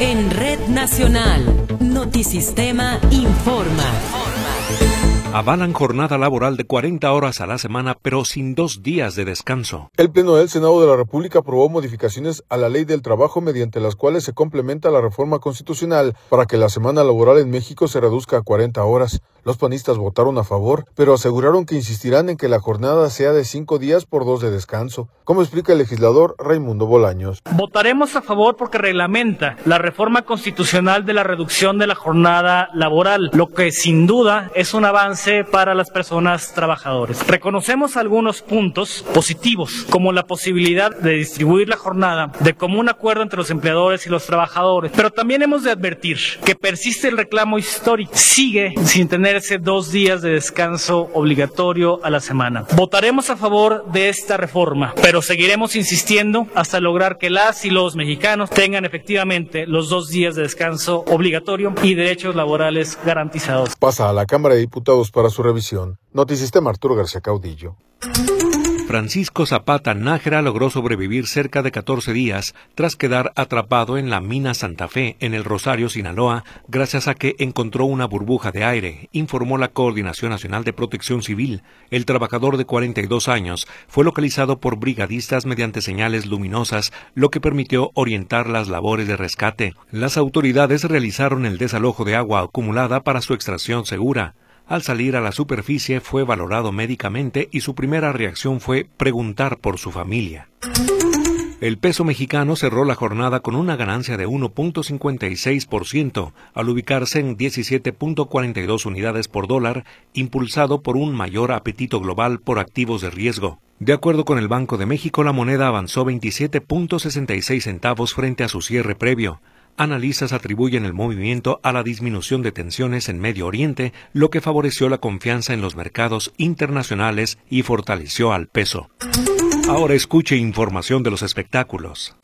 En Red Nacional, Notisistema informa. Avalan jornada laboral de 40 horas a la semana, pero sin 2 días de descanso. El Pleno del Senado de la República aprobó modificaciones a la Ley del Trabajo mediante las cuales se complementa la reforma constitucional para que la semana laboral en México se reduzca a 40 horas. Los panistas votaron a favor, pero aseguraron que insistirán en que la jornada sea de 5 días por 2 de descanso, como explica el legislador Raimundo Bolaños. Votaremos a favor porque reglamenta la reforma constitucional de la reducción de la jornada laboral, lo que sin duda es un avance para las personas trabajadoras. Reconocemos algunos puntos positivos, como la posibilidad de distribuir la jornada de común acuerdo entre los empleadores y los trabajadores, pero también hemos de advertir que persiste el reclamo histórico, sigue sin tenerse 2 días de descanso obligatorio a la semana. Votaremos a favor de esta reforma, pero seguiremos insistiendo hasta lograr que las y los mexicanos tengan efectivamente los 2 días de descanso obligatorio y derechos laborales garantizados. Pasa a la Cámara de Diputados para su revisión. Notisistema Arturo García Caudillo. Francisco Zapata Nájera logró sobrevivir cerca de 14 días tras quedar atrapado en la mina Santa Fe, en el Rosario, Sinaloa, gracias a que encontró una burbuja de aire, informó la Coordinación Nacional de Protección Civil. El trabajador de 42 años fue localizado por brigadistas mediante señales luminosas, lo que permitió orientar las labores de rescate. Las autoridades realizaron el desalojo de agua acumulada para su extracción segura. Al salir a la superficie fue valorado médicamente y su primera reacción fue preguntar por su familia. El peso mexicano cerró la jornada con una ganancia de 1.56%, al ubicarse en 17.42 unidades por dólar, impulsado por un mayor apetito global por activos de riesgo. De acuerdo con el Banco de México, la moneda avanzó 27.66 centavos frente a su cierre previo. Analistas atribuyen el movimiento a la disminución de tensiones en Medio Oriente, lo que favoreció la confianza en los mercados internacionales y fortaleció al peso. Ahora escuche información de los espectáculos.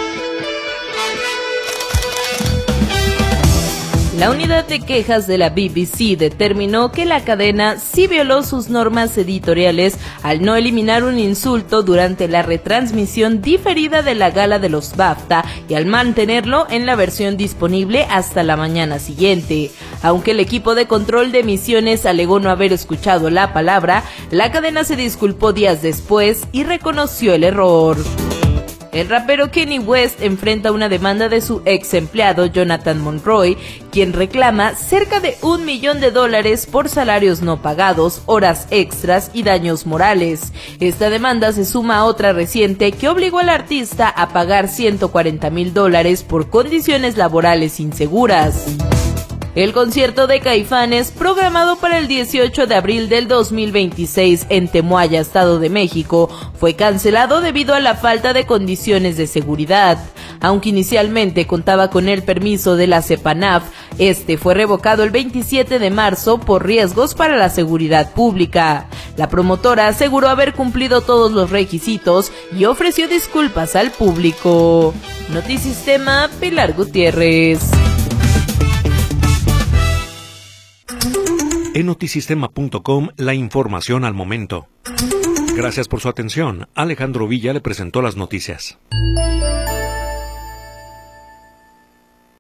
La unidad de quejas de la BBC determinó que la cadena sí violó sus normas editoriales al no eliminar un insulto durante la retransmisión diferida de la gala de los BAFTA y al mantenerlo en la versión disponible hasta la mañana siguiente. Aunque el equipo de control de emisiones alegó no haber escuchado la palabra, la cadena se disculpó días después y reconoció el error. El rapero Kanye West enfrenta una demanda de su ex empleado Jonathan Monroy, quien reclama cerca de $1 millón por salarios no pagados, horas extras y daños morales. Esta demanda se suma a otra reciente que obligó al artista a pagar $140,000 por condiciones laborales inseguras. El concierto de Caifanes, programado para el 18 de abril del 2026 en Temuaya, Estado de México, fue cancelado debido a la falta de condiciones de seguridad. Aunque inicialmente contaba con el permiso de la CEPANAF, este fue revocado el 27 de marzo por riesgos para la seguridad pública. La promotora aseguró haber cumplido todos los requisitos y ofreció disculpas al público. Notisistema, Pilar Gutiérrez. En notisistema.com, la información al momento. Gracias por su atención. Alejandro Villa le presentó las noticias.